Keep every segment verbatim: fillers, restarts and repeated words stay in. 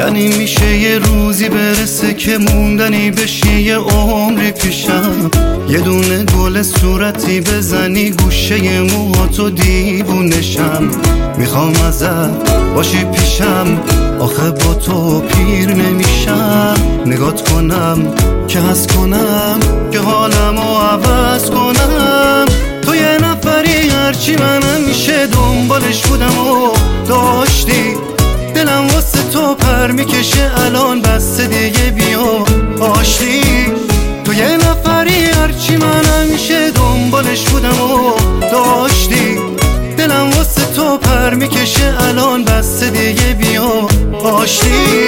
یعنی میشه یه روزی برسه که موندنی بشی یه عمری پیشم، یه دونه گل صورتی بزنی گوشه موهاتو دیوونشم. میخوام ازت باشی پیشم، آخه با تو پیر نمیشم. نگات کنم که حس کنم که حالمو عوض کنم. تو یه نفری هرچی من همیشه دنبالش بودم و داشتی، دلم واسه تو پر میکشه الان بسته دیگه بیا آشتی. تو یه نفری هرچی من همیشه دنبالش بودم و داشتی، دلم واسه تو پر میکشه الان بسته دیگه بیا آشتی.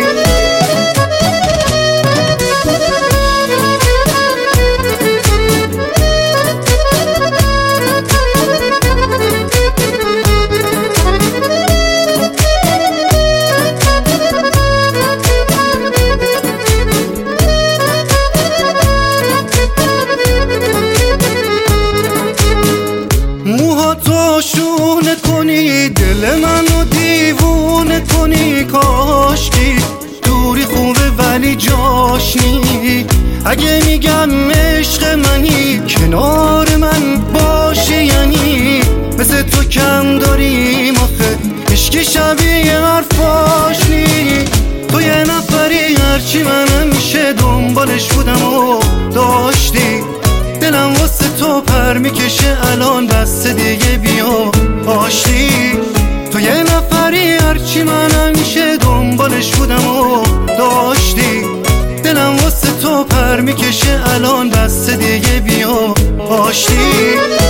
تو شونه کنی دل منو دیوونه کنی، کاشکی دوری خوبه ولی جاش نی. اگه میگم عشق منی کنار من باشی، یعنی مثل تو کم داریم آخه عشقی شبیه حرفاش نی. تو یه نفری هرچی من همیشه دنبالش بودم و داشتی، دلم واسه تو پر میکشه الان بسته دیگه بیا آشتی. تو یه نفری هرچی من همیشه دنبالش بودم و داشتی، دلم واسه تو پر میکشه الان بسته دیگه بیا آشتی.